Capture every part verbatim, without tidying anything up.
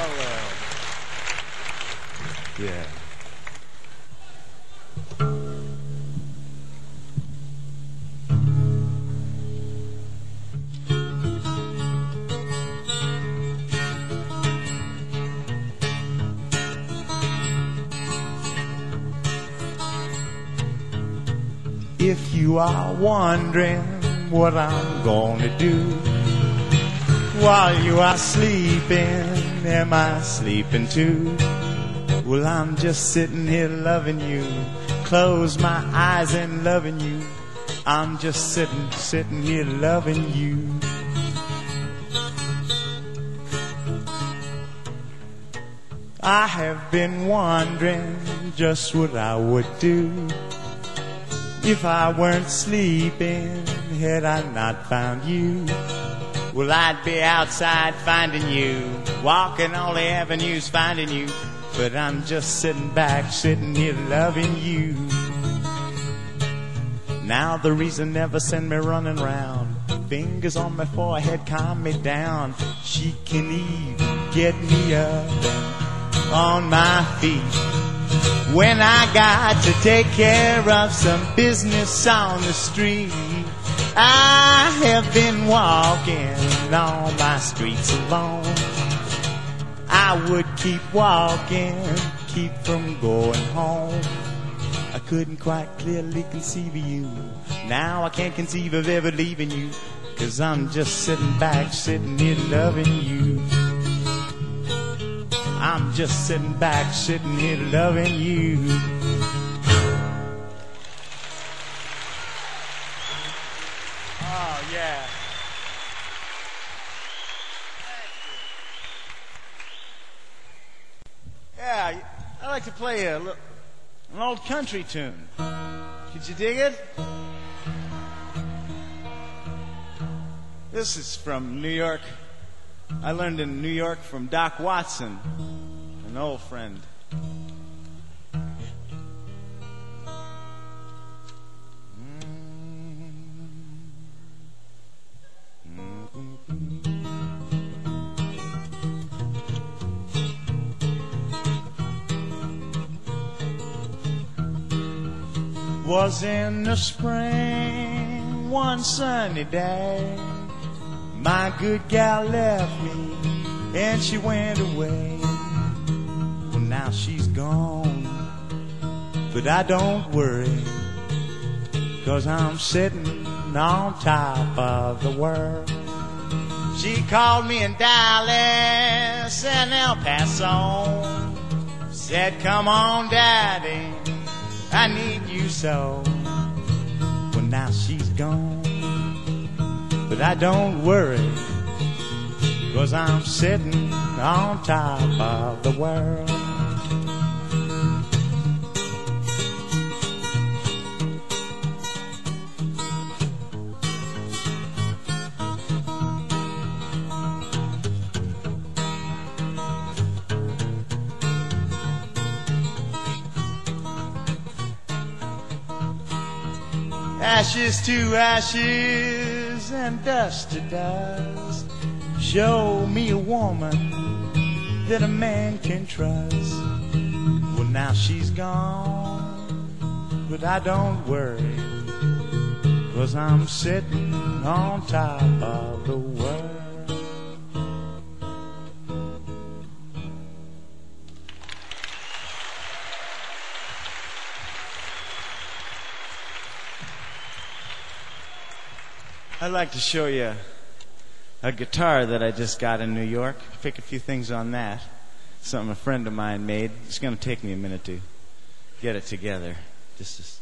well. Yeah. If you are wondering what I'm gonna do while you are sleeping, am I sleeping too? Well, I'm just sitting here loving you, close my eyes and loving you. I'm just sitting, sitting here loving you. I have been wondering just what I would do if I weren't sleeping, had I not found you. Well, I'd be outside finding you, walking all the avenues finding you. But I'm just sitting back, sitting here loving you. Now the reason never send me running round, fingers on my forehead, calm me down. She can even get me up on my feet when I got to take care of some business on the street. I have been walking on my streets alone. I would keep walking, keep from going home. I couldn't quite clearly conceive of you. Now I can't conceive of ever leaving you, 'cause I'm just sitting back, sitting here loving you. I'm just sitting back, sitting here loving you. Oh, yeah. Yeah, I like to play a, an old country tune. Could you dig it? This is from New York. I learned in New York from Doc Watson, an old friend. Was in the spring, one sunny day, my good gal left me and she went away. Well, now she's gone, but I don't worry, 'cause I'm sitting on top of the world. She called me in Dallas and El Paso, said, come on, Daddy, I need you so. Well, now she's gone, but I don't worry, 'cause I'm sitting on top of the world. Ashes to ashes and dust to dust, show me a woman that a man can trust. Well, now she's gone, but I don't worry, 'cause I'm sitting on top of the world. I'd like to show you a guitar that I just got in New York. Pick a few things on that. Something a friend of mine made. It's going to take me a minute to get it together. Just as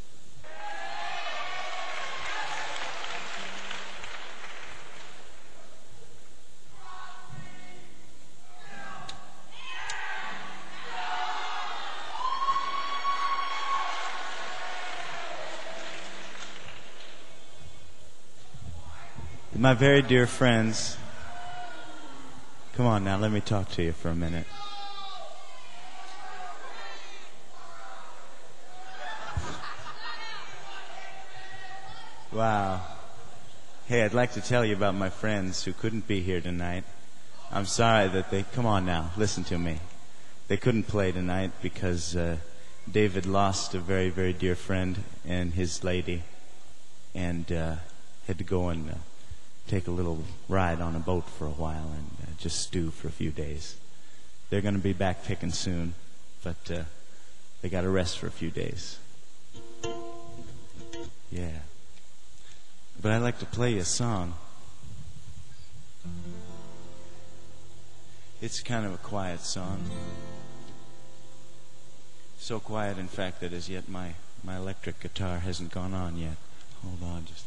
my very dear friends, come on now, let me talk to you for a minute. Wow. Hey, I'd like to tell you about my friends who couldn't be here tonight. I'm sorry that they... Come on now, listen to me. They couldn't play tonight because uh, David lost a very, very dear friend and his lady, and uh, had to go and uh, take a little ride on a boat for a while and uh, just stew for a few days. They're going to be back picking soon, but uh, they got to rest for a few days. Yeah. But I'd like to play you a song. It's kind of a quiet song. So quiet, in fact, that as yet my, my electric guitar hasn't gone on yet. Hold on just a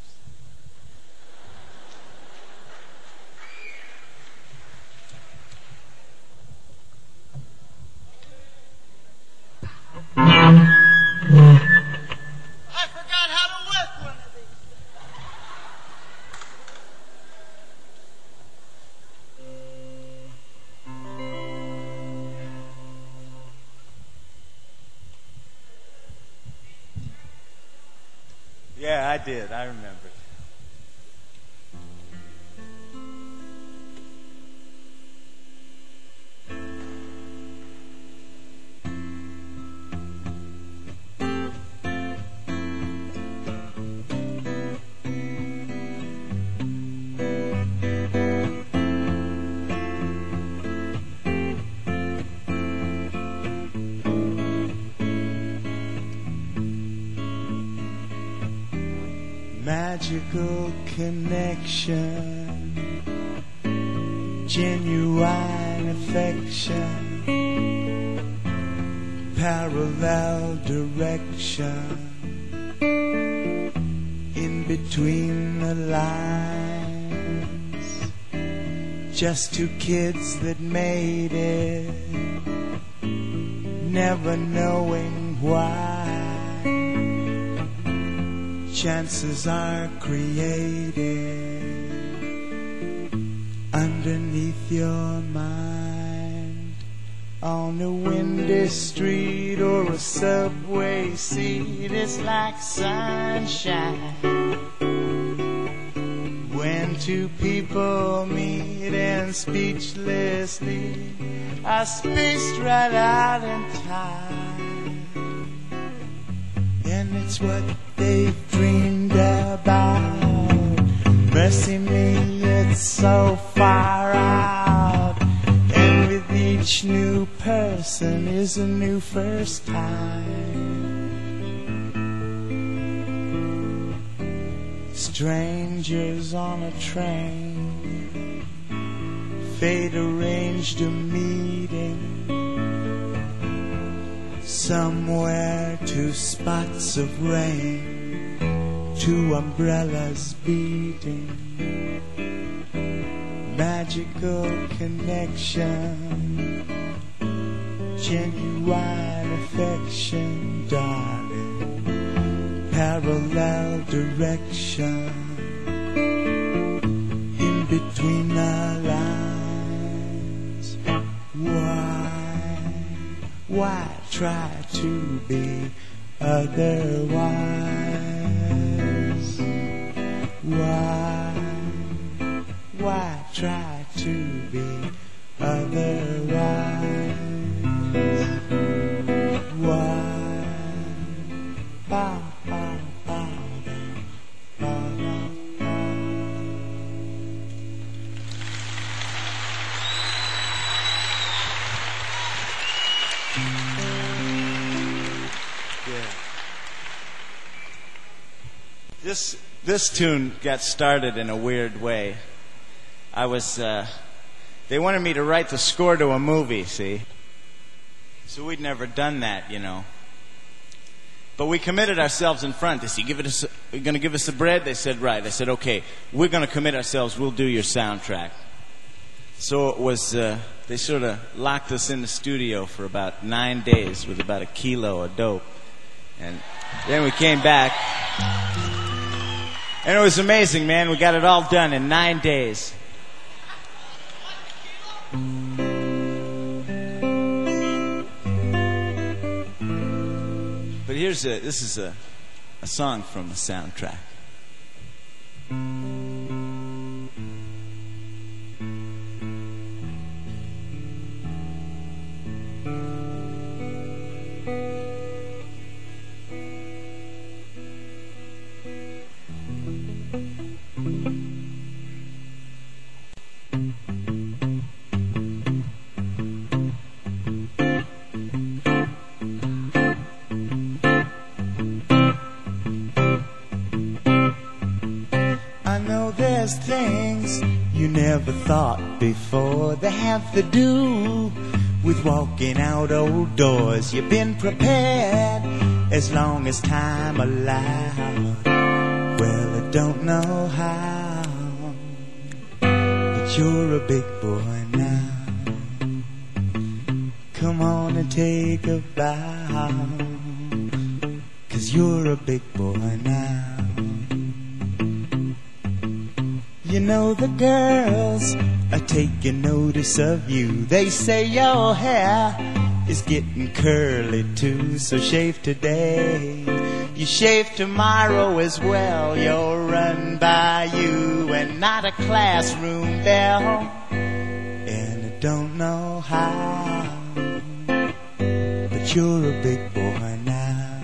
I forgot how to work one of these. Yeah, I did. I remember. Magical connection, genuine affection, parallel direction, in between the lines, just two kids that made it, never knowing why. Chances are created underneath your mind, on a windy street or a subway seat. It's like sunshine when two people meet and speechlessly are spaced right out in time. And it's what they've dreamed about. Mercy me, it's so far out. And with each new person is a new first time. Strangers on a train, fate arranged a meeting. Somewhere two spots of rain, two umbrellas beating. Magical connection, genuine affection, darling. Parallel direction, in between the lines. Why, why try to be otherwise? Why, why try to be otherwise? Why, ba, ba, ba, ba, ba, ba. Yeah. This this tune got started in a weird way. I was uh, they wanted me to write the score to a movie, see? So we'd never done that, you know. But we committed ourselves in front. They said, "Give it us, you're going to give us the bread?" They said, "Right." I said, "Okay, we're going to commit ourselves. We'll do your soundtrack." So it was. Uh, they sort of locked us in the studio for about nine days with about a kilo of dope, and then we came back, and it was amazing, man. We got it all done in nine days. But here's a. This is a, a song from the soundtrack. have to do with walking out old doors. You've been prepared as long as time allowed. Well, I don't know how, but you're a big boy now. Come on and take a bow, 'cause you're a big boy now. You know the girls are taking notice of you. They say your hair is getting curly too, so shave today. You shave tomorrow as well. You'll run by you and not a classroom bell. And I don't know how, but you're a big boy now.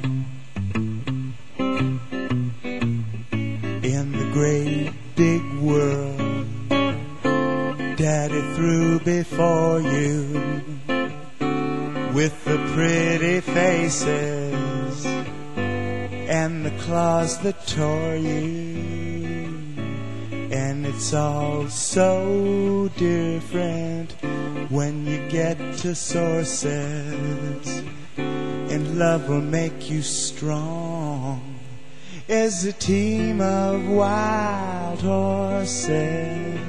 In the great big world Daddy threw before you, with the pretty faces and the claws that tore you. And it's all so different when you get to sources, and love will make you strong as a team of wild horses.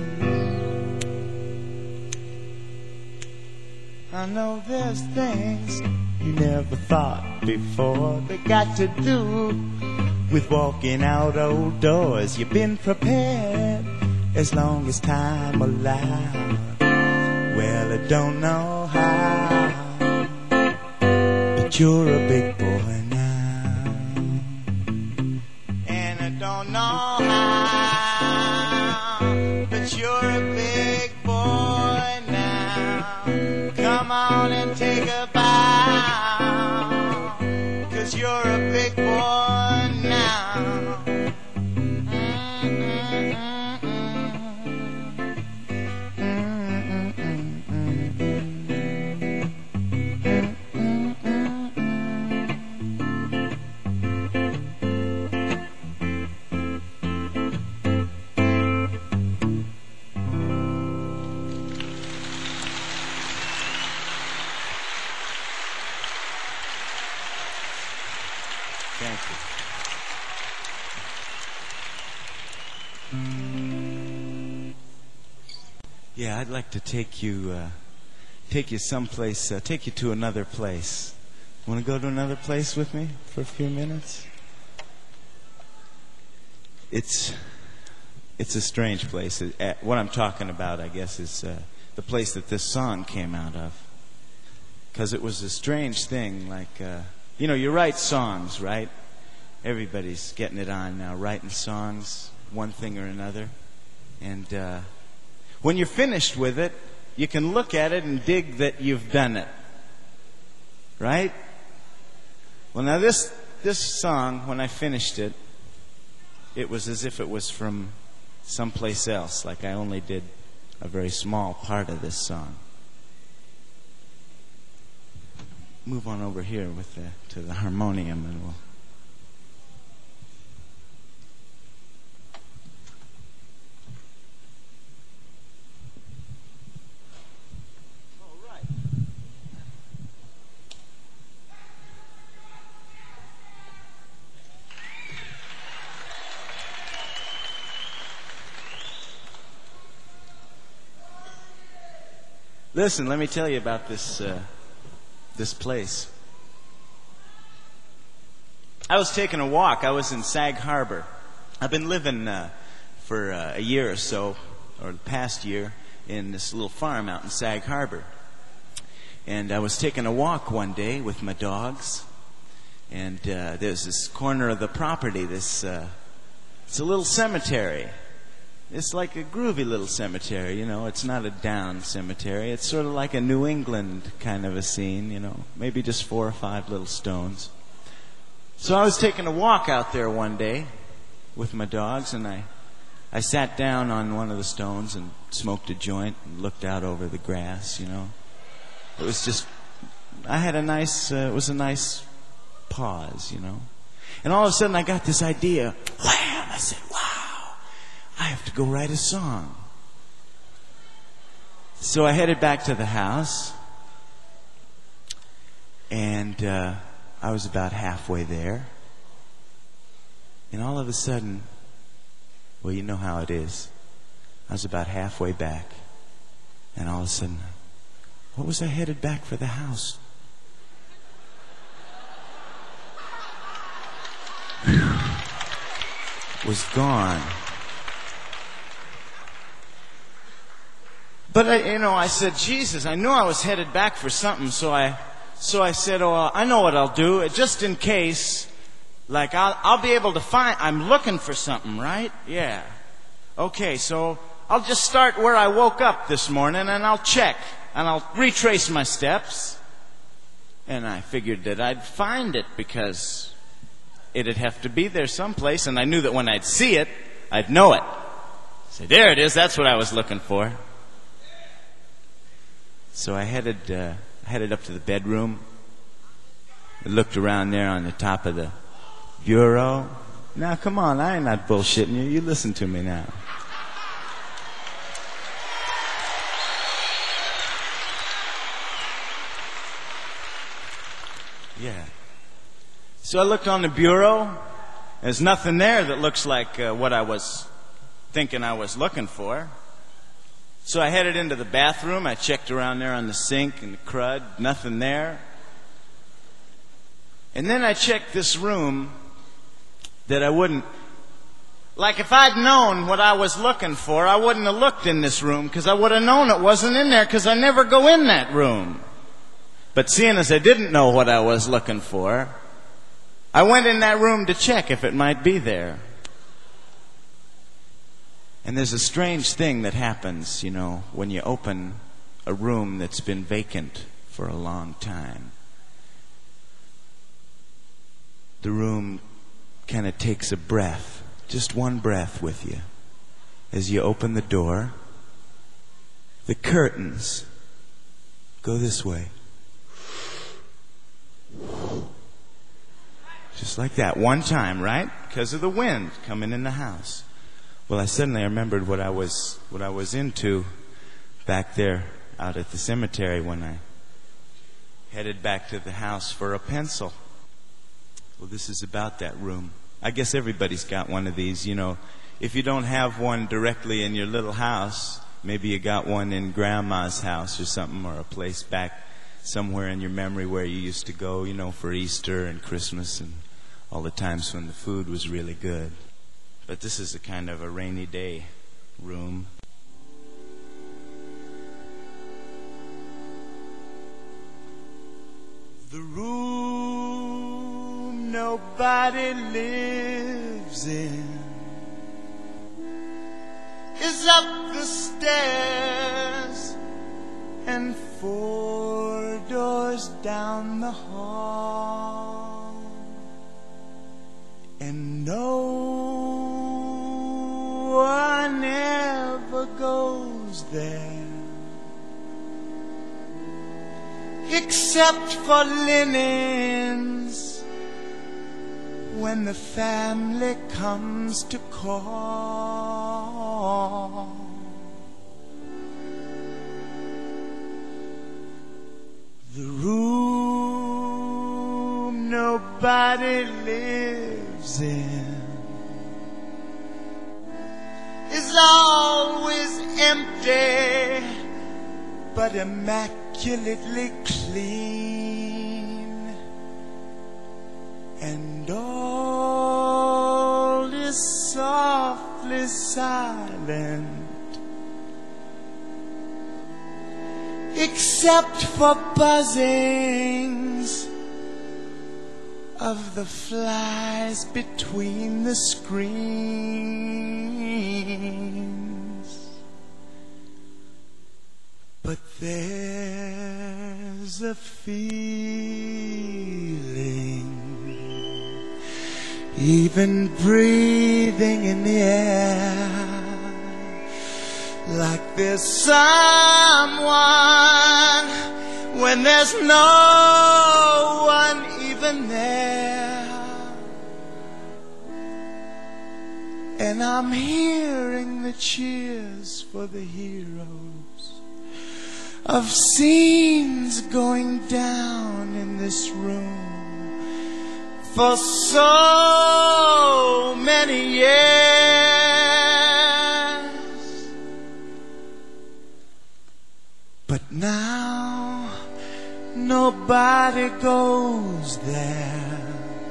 I know there's things you never thought before that got to do with walking out old doors. You've been prepared as long as time allowed. Well, I don't know how, but you're a big boy now. And I don't know how, but you're a big boy now. Come on and take a bow, 'cause you're a big boy now. Thank you. Yeah, I'd like to take you, uh, take you someplace, uh, take you to another place. Want to go to another place with me for a few minutes? It's, it's a strange place. It, uh, what I'm talking about, I guess, is uh, the place that this song came out of. Because it was a strange thing, like, uh, you know, you write songs, right? Everybody's getting it on now, writing songs, one thing or another. And uh, when you're finished with it, you can look at it and dig that you've done it. Right? Well, now this this song, when I finished it, it was as if it was from someplace else, like I only did a very small part of this song. Move on over here with the, to the harmonium, and we'll. All right. Listen, let me tell you about this. Uh, This place. I was taking a walk. I was in Sag Harbor. I've been living uh, for uh, a year or so, or the past year, in this little farm out in Sag Harbor. And I was taking a walk one day with my dogs, and uh, there's this corner of the property. This uh, it's a little cemetery. It's like a groovy little cemetery, you know. It's not a down cemetery. It's sort of like a New England kind of a scene, you know. Maybe just four or five little stones. So I was taking a walk out there one day with my dogs, and I, I sat down on one of the stones and smoked a joint and looked out over the grass, you know. It was just, I had a nice, uh, it was a nice pause, you know. And all of a sudden I got this idea. Wham! I said, wow, I have to go write a song. So I headed back to the house, and uh, I was about halfway there. And all of a sudden, well, you know how it is. I was about halfway back, and all of a sudden, what was I headed back for the house? Was gone. But I, you know, I said, Jesus, I knew I was headed back for something, so I, so I said, oh, I know what I'll do, just in case. Like, I'll, I'll be able to find, I'm looking for something, right? Yeah. Okay, so I'll just start where I woke up this morning, and I'll check, and I'll retrace my steps. And I figured that I'd find it, because it'd have to be there someplace, and I knew that when I'd see it, I'd know it. Say, there it is, that's what I was looking for. So I headed, uh, headed up to the bedroom. I looked around there on the top of the bureau. Now, come on, I ain't not bullshitting you. You listen to me now. Yeah. So I looked on the bureau. There's nothing there that looks like uh, what I was thinking I was looking for. So I headed into the bathroom. I checked around there on the sink and the crud. Nothing there. And then I checked this room that I wouldn't... Like if I'd known what I was looking for, I wouldn't have looked in this room, because I would have known it wasn't in there, because I never go in that room. But seeing as I didn't know what I was looking for, I went in that room to check if it might be there. And there's a strange thing that happens, you know, when you open a room that's been vacant for a long time. The room kind of takes a breath, just one breath with you. As you open the door, the curtains go this way. Just like that, one time, right? Because of the wind coming in the house. Well, I suddenly remembered what I was what I was into back there out at the cemetery when I headed back to the house for a pencil. Well, this is about that room. I guess everybody's got one of these, you know. If you don't have one directly in your little house, maybe you got one in Grandma's house or something, or a place back somewhere in your memory where you used to go, you know, for Easter and Christmas and all the times when the food was really good. But this is a kind of a rainy day room. The room nobody lives in is up the stairs and four doors down the hall, and no one ever goes there except for linens when the family comes to call. The room nobody lives in is always empty but immaculately clean, and all is softly silent except for buzzings of the flies between the screens. But there's a feeling, even breathing in the air, like there's someone when there's no one even there. And I'm hearing the cheers for the heroes of scenes going down in this room for so many years. But now nobody goes there.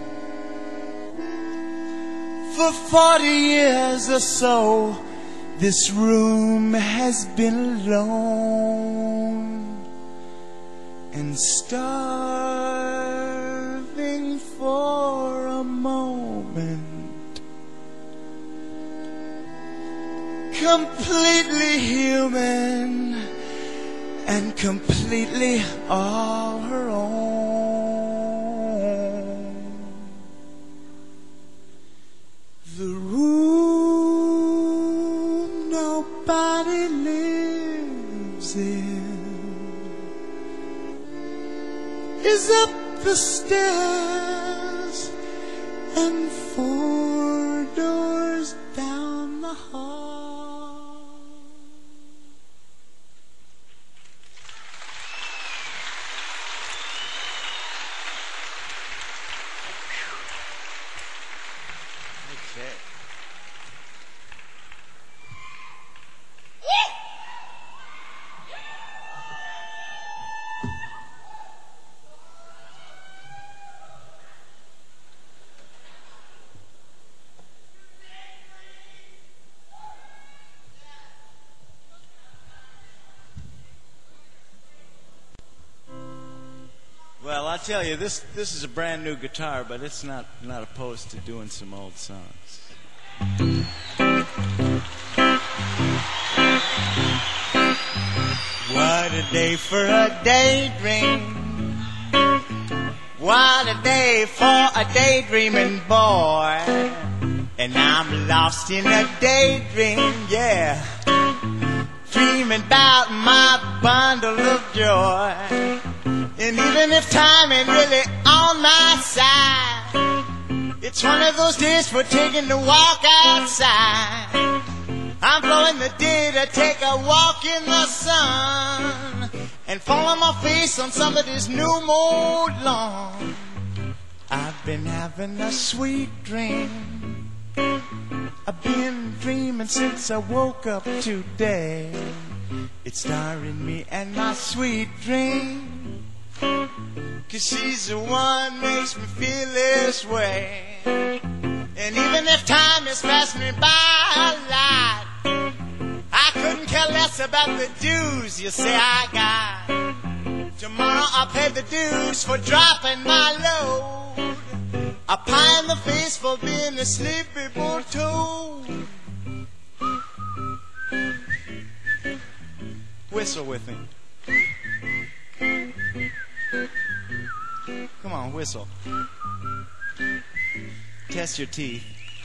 For forty years or so, this room has been alone and starving for a moment, completely human and completely all her own. The room nobody lives in is up the stairs and four doors down the hall. Okay. Well, I'll tell you, this this is a brand new guitar, but it's not, not opposed to doing some old songs. What a day for a daydream. What a day for a daydreaming boy. And I'm lost in a daydream, yeah. Dreaming about my bundle of joy. And even if time ain't really on my side, it's one of those days for taking a walk outside. I'm blowing the day to take a walk in the sun and fall on my face on somebody's new mowed lawn. I've been having a sweet dream. I've been dreaming since I woke up today. It's starring me and my sweet dream. 'Cause she's the one makes me feel this way. And even if time has passed me by a lot, I couldn't care less about the dues you say I got. Tomorrow I'll pay the dues for dropping my load. A pie in the face for being a sleepy bull toad. Whistle with me. Come on, whistle. Test your teeth.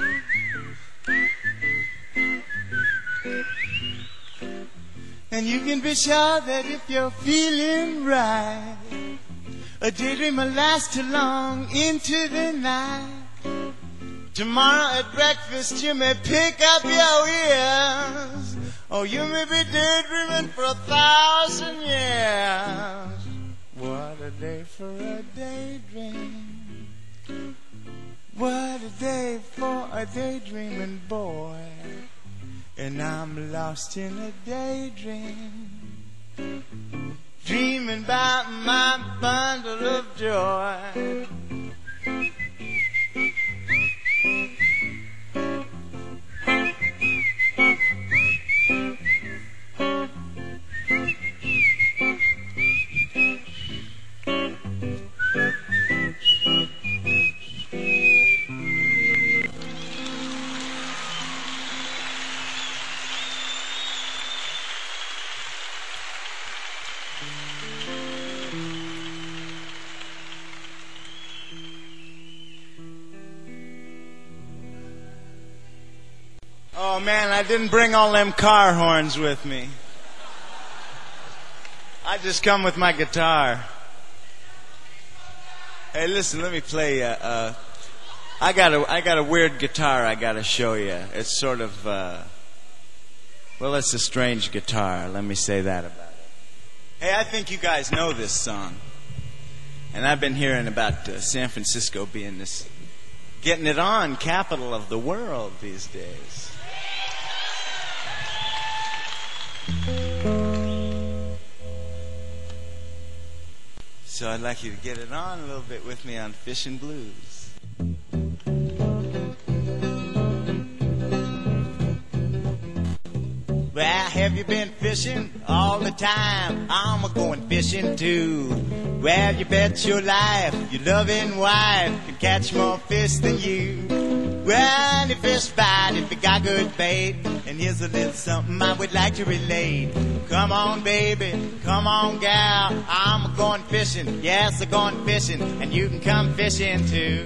And you can be sure that if you're feeling right, a daydream will last too long into the night. Tomorrow at breakfast you may pick up your ears, or you may be daydreaming for a thousand years. What a day for a daydream. What a day for a daydreaming boy. And I'm lost in a daydream, dreaming about my bundle of joy. Oh man, I didn't bring all them car horns with me. I just come with my guitar. Hey, listen, let me play. Uh, uh, I got a I got a weird guitar I got to show you. It's sort of uh, well, it's a strange guitar. Let me say that about it. Hey, I think you guys know this song. And I've been hearing about uh, San Francisco being this, getting it on, capital of the world these days. So I'd like you to get it on a little bit with me on Fishin' Blues. Well, have you been fishing all the time? I'm a-going fishing too. Well, you bet your life your loving wife can catch more fish than you. Well, the fish bite if you got good bait. And here's a little something I would like to relate. Come on, baby, come on, gal. I'm a-going fishing, yes, a-going fishing. And you can come fishing too.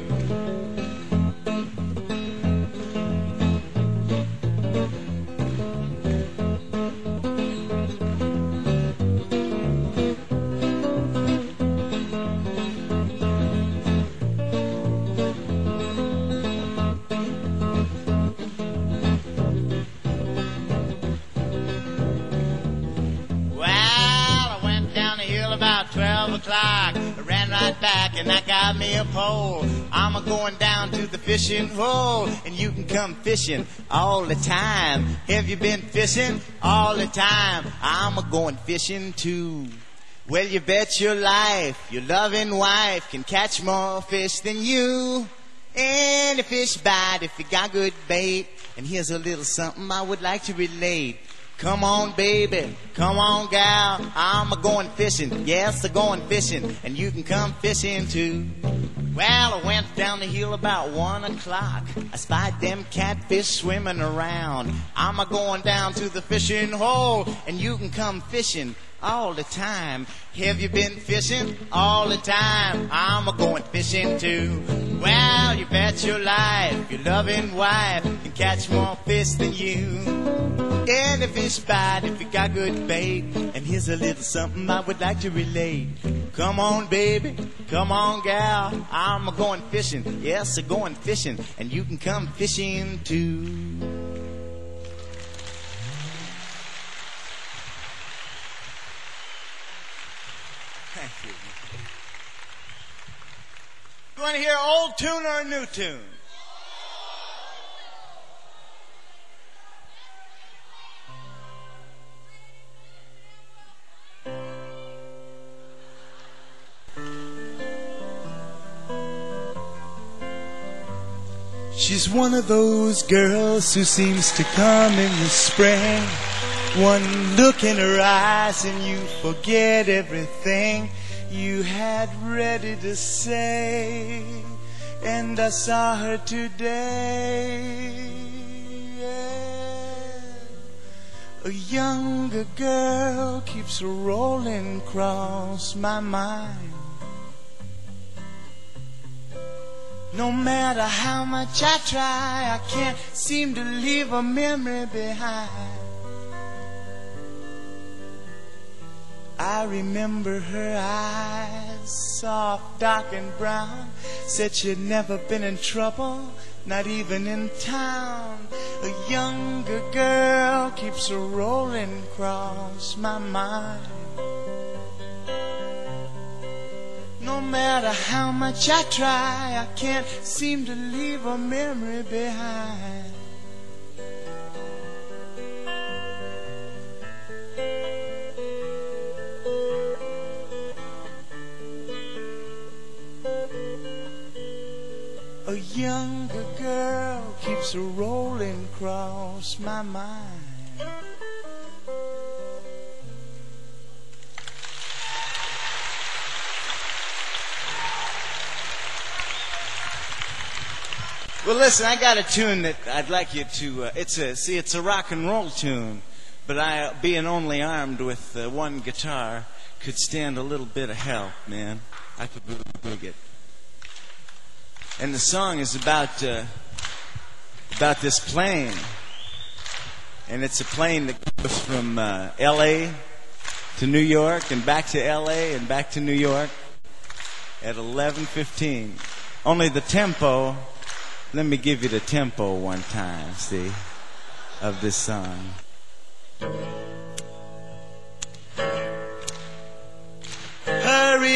O'clock. I ran right back and I got me a pole. I'm a going down to the fishing hole, and you can come fishing all the time. Have you been fishing all the time? I'm a going fishing too. Well, you bet your life your loving wife can catch more fish than you. And the fish bite if you got good bait. And here's a little something I would like to relate. Come on, baby, come on, gal, I'm a-going fishing, yes, a-going fishing, and you can come fishing too. Well, I went down the hill about one o'clock. I spied them catfish swimming around. I'm a-going down to the fishing hole, and you can come fishing all the time. Have you been fishing all the time? I'm a-going fishing too. Well, you bet your life your loving wife can catch more fish than you. And the fish bite if you got good bait. And here's a little something I would like to relate. Come on, baby, come on, gal, I'm a-going fishing, yes, a-going fishing, and you can come fishing too. Thank you. You want to hear old tune or a new tune? She's one of those girls who seems to come in the spring. One look in her eyes and you forget everything you had ready to say. And I saw her today. Yeah. A younger girl keeps rolling across my mind. No matter how much I try, I can't seem to leave a memory behind. I remember her eyes, soft, dark and brown. Said she'd never been in trouble, not even in town. A younger girl keeps rolling across my mind. No matter how much I try, I can't seem to leave a memory behind. A younger girl keeps rolling across my mind. Well, listen, I got a tune that I'd like you to, uh, it's a, see, it's a rock and roll tune, but I, being only armed with uh, one guitar, could stand a little bit of help, man. I could boog it. And the song is about, uh, about this plane. And it's a plane that goes from uh, L A to New York and back to L A and back to New York at eleven fifteen. Only the tempo... Let me give you the tempo one time, see, of this song.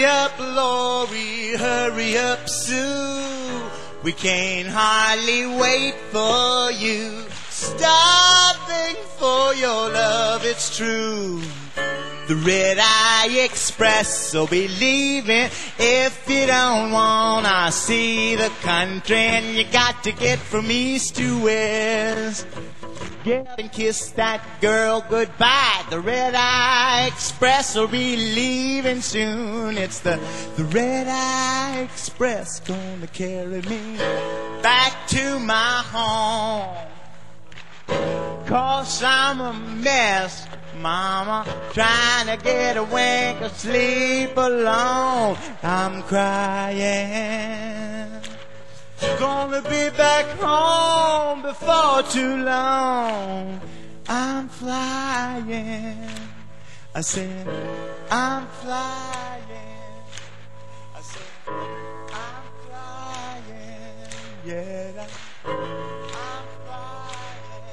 Hurry up, Lori, hurry up, Sue. We can't hardly wait for you. Starving for your love, it's true. The Red Eye Express will be leaving. If you don't wanna see the country, and you got to get from east to west. Get up and kiss that girl goodbye. The Red Eye Express will be leaving soon. It's the, the Red Eye Express gonna carry me back to my home. 'Cause I'm a mess, Mama, trying to get a wink of sleep alone. I'm crying. Gonna be back home before too long. I'm flying. I said, I'm flying. I said, I'm flying. Yeah, I'm flying.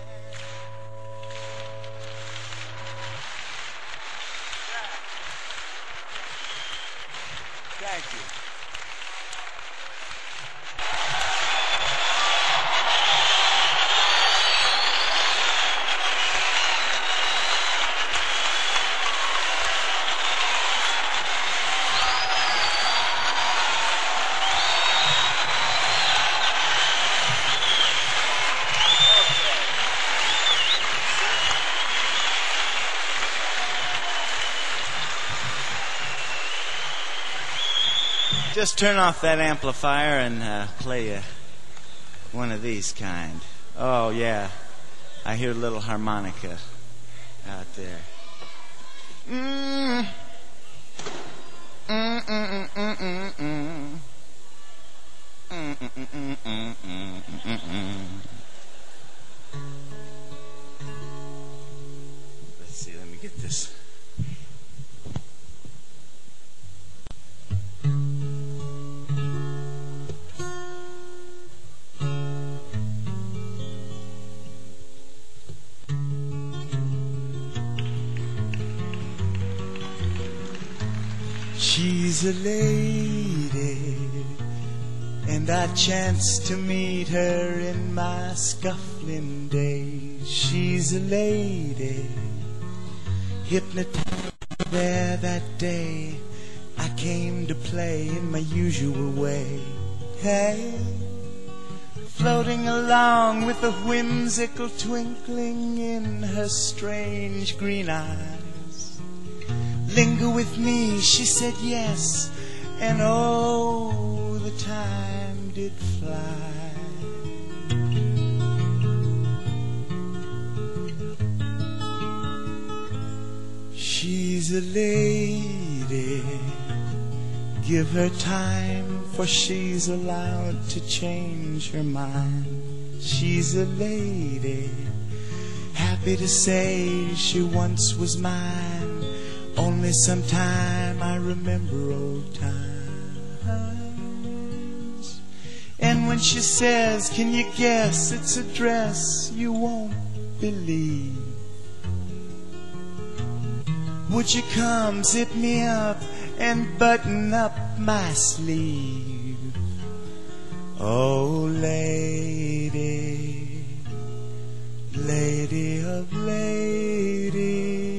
Thank you. Just turn off that amplifier and uh, play uh, one of these kind. Oh, yeah. I hear a little harmonica out there. Mm. Mm, mm, mm, mm, mm, mm. Mm, mm, mm, mm, mm, mm, mm, mm. Let's see, let me get this. She's a lady, and I chanced to meet her in my scuffling days. She's a lady, hypnotized there that day. I came to play in my usual way. Hey, floating along with a whimsical twinkling in her strange green eyes. Linger with me, she said yes, and oh, the time did fly. She's a lady, give her time, for she's allowed to change her mind. She's a lady, happy to say she once was mine. Only sometime I remember old times. And when she says, can you guess it's a dress you won't believe? Would you come zip me up and button up my sleeve? Oh, lady, lady of ladies,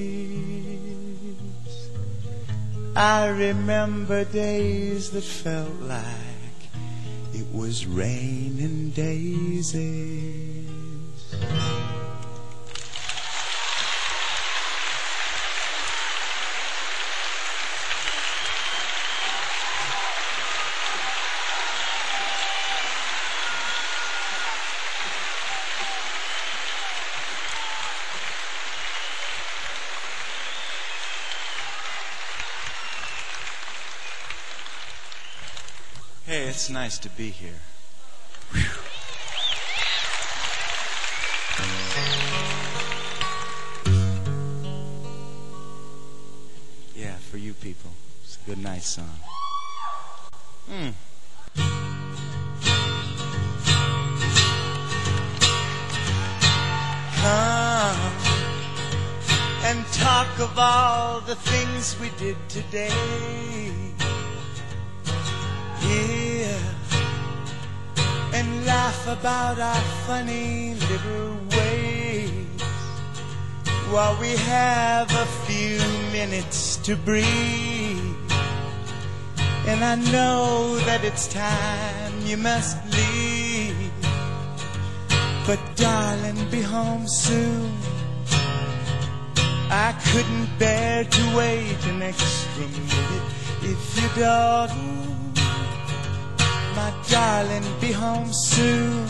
I remember days that felt like it was raining daisies. Hey, it's nice to be here. Whew. Yeah, for you people. It's a good night song. Hmm. Come and talk of all the things we did today. here and laugh about our funny little ways while we have a few minutes to breathe. And I know that it's time you must leave, but darling, be home soon. I couldn't bear to wait an extra minute. If you dawdle, my darling, be home soon.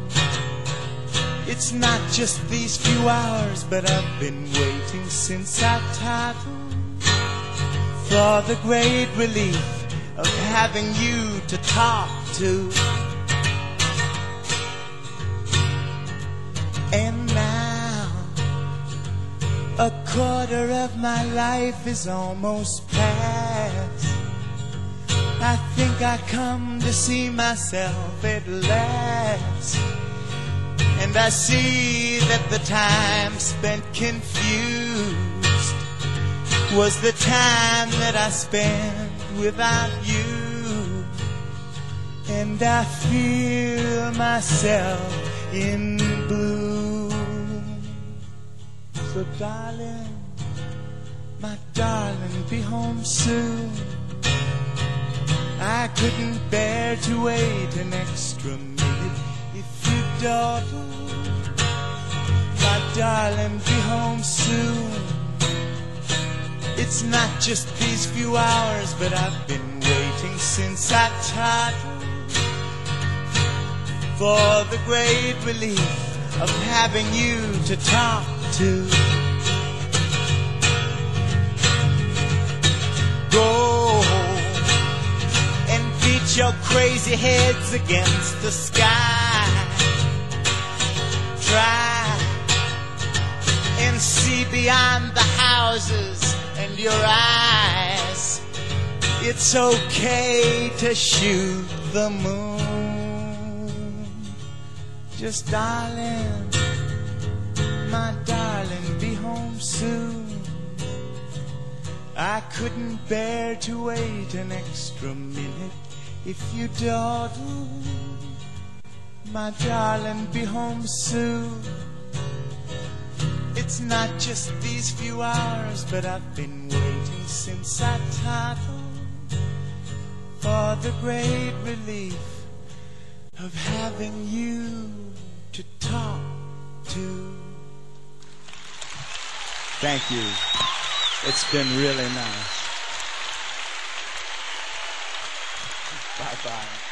It's not just these few hours, but I've been waiting since I toddled for the great relief of having you to talk to. And now a quarter of my life is almost past. I think I come to see myself at last, and I see that the time spent confused was the time that I spent without you. And I feel myself in bloom. So darling, my darling, be home soon. I couldn't bear to wait an extra minute. If you dawdle, my darling, be home soon. It's not just these few hours, but I've been waiting since I toddled for the great relief of having you to talk to. Go and beat your crazy heads against the sky. Try and see beyond the houses and your eyes. It's okay to shoot the moon. Just darling, my darling, be home soon. I couldn't bear to wait an extra minute. If you dawdle, my darling, be home soon. It's not just these few hours, but I've been waiting since I toddled for the great relief of having you to talk to. Thank you. It's been really nice. Bye-bye.